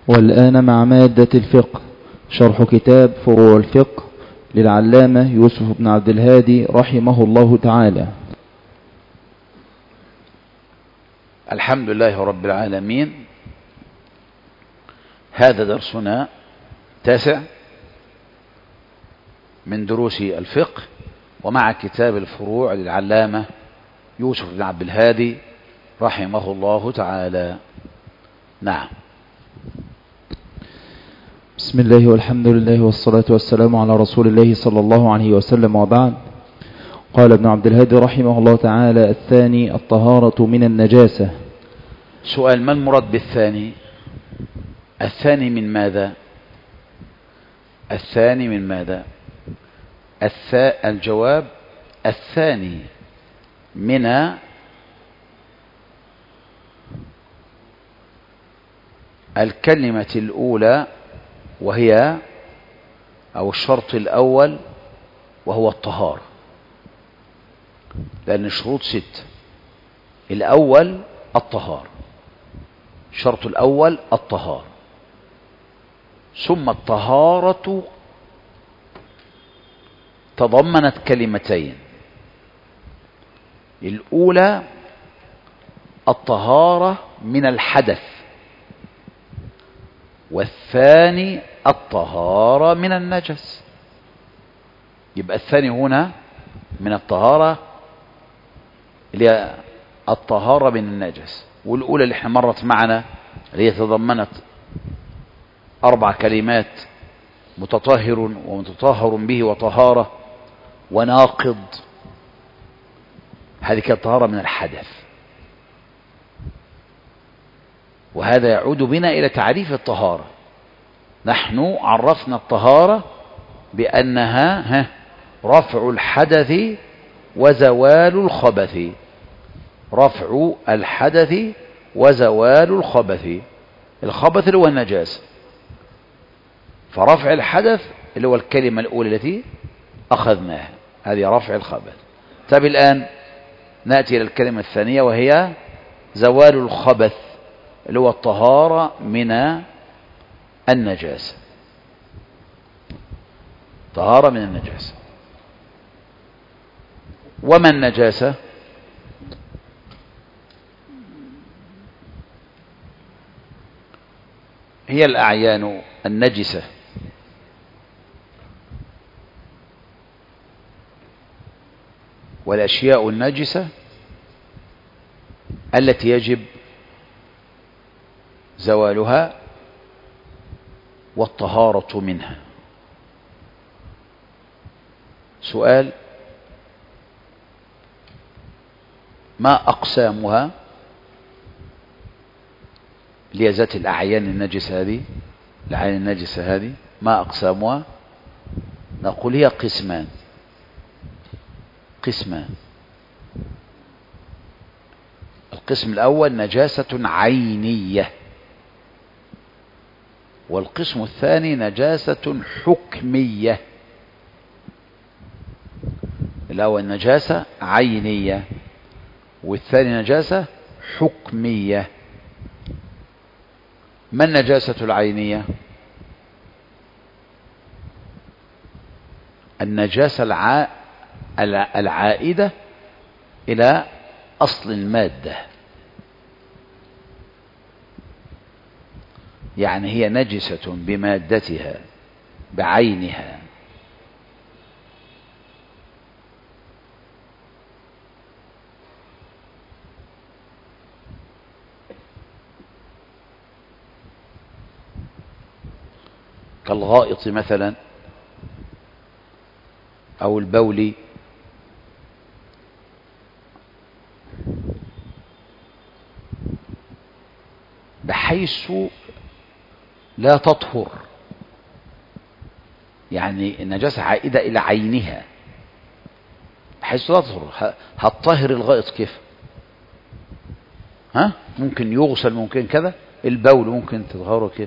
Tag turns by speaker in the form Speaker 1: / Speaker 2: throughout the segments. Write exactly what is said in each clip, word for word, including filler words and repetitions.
Speaker 1: والآن مع مادة الفقه، شرح كتاب فروع الفقه للعلامة يوسف بن عبد الهادي رحمه الله تعالى.
Speaker 2: الحمد لله رب العالمين. هذا درسنا تاسع من دروس الفقه، ومع كتاب الفروع للعلامة يوسف بن عبد الهادي رحمه الله تعالى. نعم.
Speaker 1: بسم الله والحمد لله والصلاة والسلام على رسول الله صلى الله عليه وسلم، وبعد. قال ابن عبد الهادي رحمه الله تعالى: الثاني الطهارة من النجاسة.
Speaker 2: سؤال: ما المراد بالثاني؟ الثاني من ماذا؟ الثاني من ماذا؟ الث... الجواب: الثاني من الكلمة الأولى، وهي أو الشرط الأول، وهو الطهارة، لأن الشروط ست. الأول الطهارة، الشرط الأول الطهارة، ثم الطهارة تضمنت كلمتين: الأولى الطهارة من الحدث، والثاني الطهارة من النجس. يبقى الثاني هنا من الطهارة اللي هي الطهارة من النجس، والأولى اللي احنا مرت معنا اللي هي تضمنت أربع كلمات: متطهر ومتطهر به وطهارة وناقض. هذه كانت طهارة من الحدث. وهذا يعود بنا إلى تعريف الطهارة. نحن عرفنا الطهارة بأنها رفع الحدث وزوال الخبث. رفع الحدث وزوال الخبث. الخبث اللي هو النجاسة، فرفع الحدث اللي هو الكلمة الأولى التي أخذناها، هذه رفع الخبث. طيب الآن نأتي إلى الكلمة الثانية، وهي زوال الخبث اللي هو الطهارة من النجاسة. طهارة من النجاسة. وما النجاسة؟ هي الأعيان النجسة والأشياء النجسة التي يجب زوالها والطهارة منها. سؤال: ما أقسامها؟ اللي ذات الأعيان النجسة هذه، الأعيان النجسة هذه ما أقسامها؟ نقول هي قسمان. قسمان. القسم الأول نجاسة عينية، والقسم الثاني نجاسة حكمية. الأول نجاسة عينية، والثاني نجاسة حكمية. ما النجاسة العينية؟ النجاسة الع... العائدة إلى أصل المادة، يعني هي نجسة بمادتها بعينها. كالغائط مثلا، أو البول، بحيث لا تطهر، يعني النجاسة عائدة إلى عينها بحيث لا تطهر. هتطهر الغائط كيف؟ ها؟ ممكن يغسل، ممكن كذا. البول ممكن تطهره كيف؟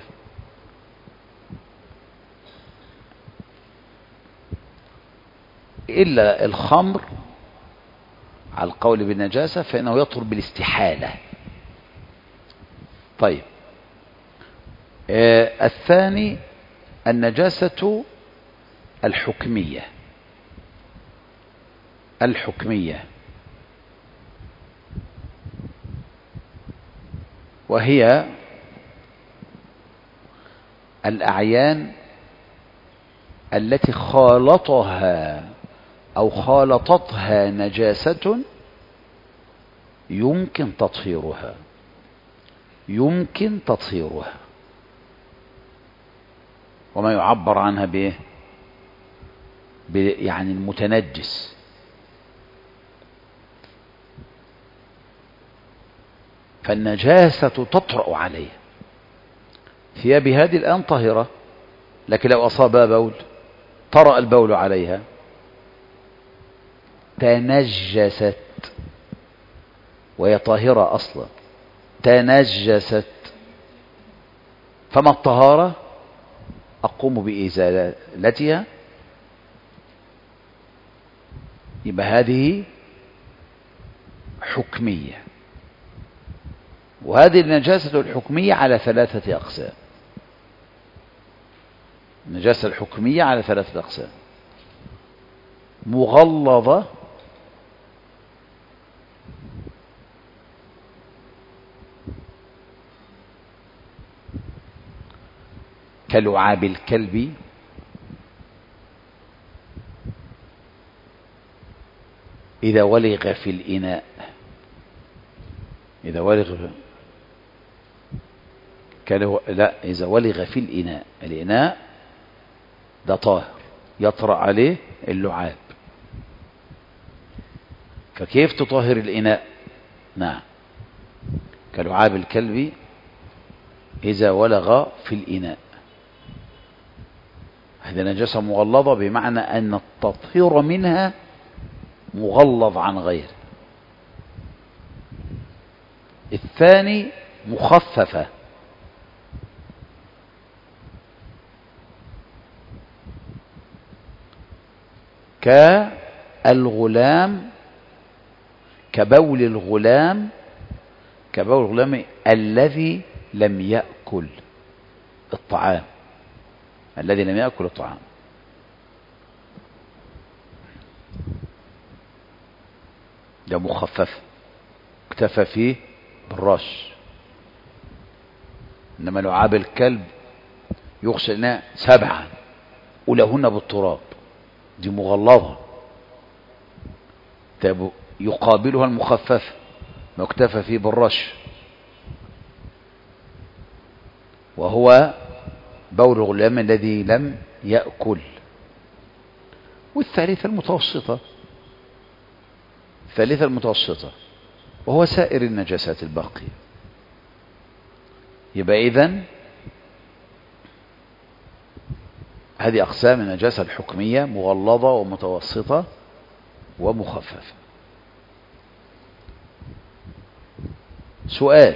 Speaker 2: إلا الخمر على القول بالنجاسة فإنه يطهر بالاستحالة. طيب، آه الثاني النجاسة الحكمية. الحكمية وهي الأعيان التي خالطها أو خالطتها نجاسة يمكن تطهيرها يمكن تطهيرها وما يعبر عنها بإيه؟ يعني المتنجس. فالنجاسة تطرأ عليه. ثيابي هذه الآن طاهرة، لكن لو أصابها بول طرأ البول عليها تنجست، وهي طاهرة أصلا، تنجست. فما الطهارة؟ أقوم بإزالتها. يبقى هذه حكمية. وهذه النجاسة الحكمية على ثلاثة أقسام. النجاسة الحكمية على ثلاثة أقسام: مغلظة، كلعاب الكلب، إذا ولغ في الإناء، إذا ولغ كلو... لا إذا ولغ في الإناء، الإناء ده طاهر يطرأ عليه اللعاب. فكيف تطهر الإناء؟ نعم، كلعاب الكلب إذا ولغ في الإناء. هذه نجاسة مغلظة، بمعنى أن التطهير منها مغلظ عن غيره. الثاني مخففة، كالغلام، كبول الغلام، كبول الغلام الذي لم يأكل الطعام، الذي لم يأكل الطعام. ده مخفف، اكتفى فيه بالرش. إنما لعاب الكلب يغسل سبعا أولهن بالتراب، دي مغلظة، يقابلها المخففة ما اكتفى فيه بالرش، وهو بول الغلام الذي لم يأكل. والثالثة المتوسطة، الثالثة المتوسطة وهو سائر النجاسات الباقية. يبقى إذن هذه أقسام النجاسة الحكمية: مغلظة ومتوسطة ومخففة. سؤال: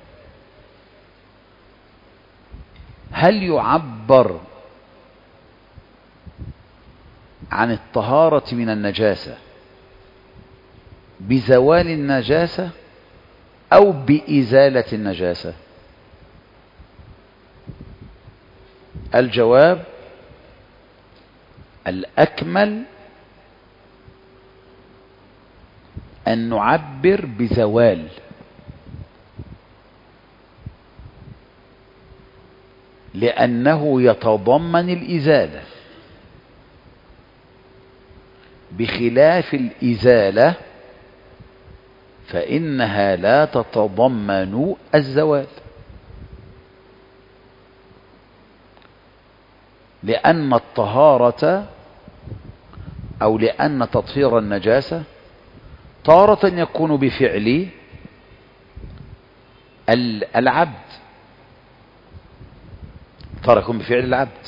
Speaker 2: هل يعبر عن الطهارة من النجاسة بزوال النجاسة أو بإزالة النجاسة؟ الجواب: الأكمل أن نعبر بزوال، لأنه يتضمن الإزالة، بخلاف الإزالة فإنها لا تتضمن الزوال، لأن الطهارة أو لأن تطهير النجاسة تارة يكون بفعل العبد، تارة يكون بفعل العبد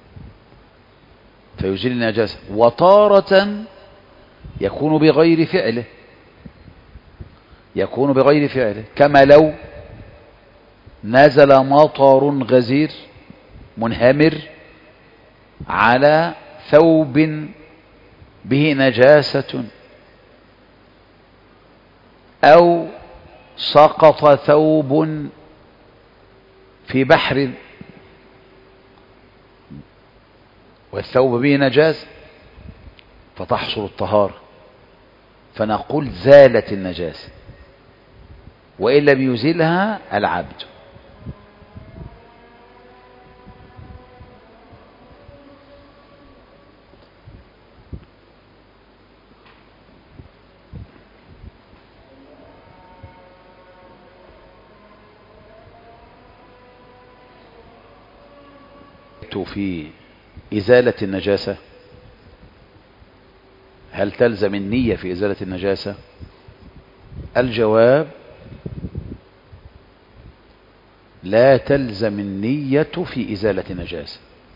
Speaker 2: فيزيل النجاسة، وتارة يكون بغير فعله، يكون بغير فعله، كما لو نزل مطر غزير منهمر على ثوب به نجاسة، أو سقط ثوب في بحر والثوب به نجاسة فتحصل الطهارة، فنقول زالت النجاسة، وإن لم يزلها العبد. في إزالة النجاسة، هل تلزم النية في إزالة النجاسة؟ الجواب لا تلزم النية في إزالة النجاسة،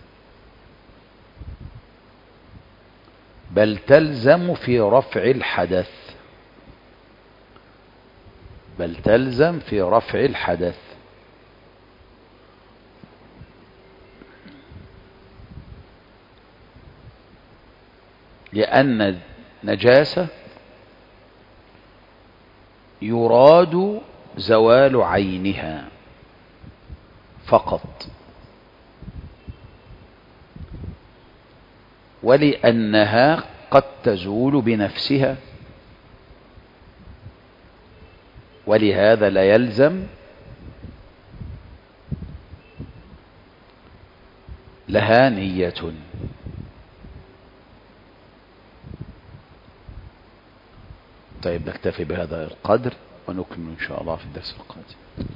Speaker 2: بل تلزم في رفع الحدث بل تلزم في رفع الحدث لأن النجاسة يراد زوال عينها فقط، ولأنها قد تزول بنفسها، ولهذا لا يلزم لها نية. طيب نكتفي بهذا القدر ونكمل إن شاء الله في الدرس القادم.